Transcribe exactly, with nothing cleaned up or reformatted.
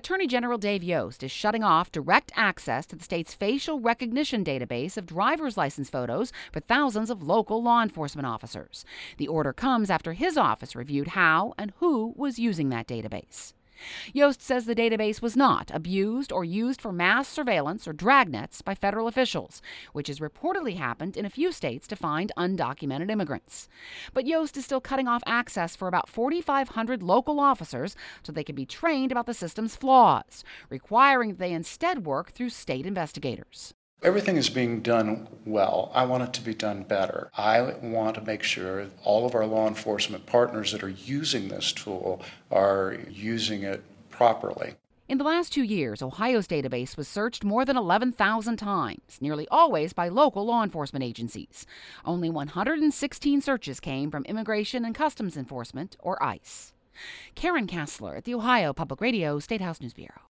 Attorney General Dave Yost is shutting off direct access to the state's facial recognition database of driver's license photos for thousands of local law enforcement officers. The order comes after his office reviewed how and who was using that database. Yost says the database was not abused or used for mass surveillance or dragnets by federal officials, which has reportedly happened in a few states to find undocumented immigrants. But Yost is still cutting off access for about forty-five hundred local officers so they can be trained about the system's flaws, requiring that they instead work through state investigators. Everything is being done well. I want it to be done better. I want to make sure all of our law enforcement partners that are using this tool are using it properly. In the last two years, Ohio's database was searched more than eleven thousand times, nearly always by local law enforcement agencies. Only one hundred sixteen searches came from Immigration and Customs Enforcement, or ICE. Karen Kassler at the Ohio Public Radio State House News Bureau.